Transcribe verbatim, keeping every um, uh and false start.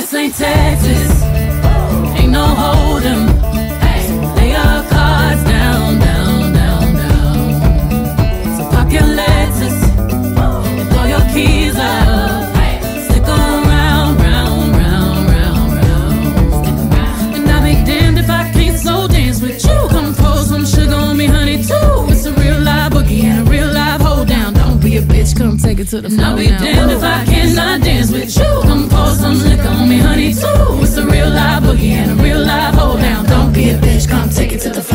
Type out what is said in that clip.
This ain't Texas, ain't no hold'em. Lay your cards down, down, down, down. So park your Lexus and throw your keys up. Stick around, round, round, round, round. And I'll be damned if I can't slow dance with you. Come pour some sugar on me, honey, too. It's a real live boogie and a real live hold down. Don't be a bitch, come take it to the floor. And I'll be damned if I cannot dance with you. Come pour some liquor on me, honey, too. It's a real live boogie and a real live hold down. Don't be a bitch, come take it to the floor.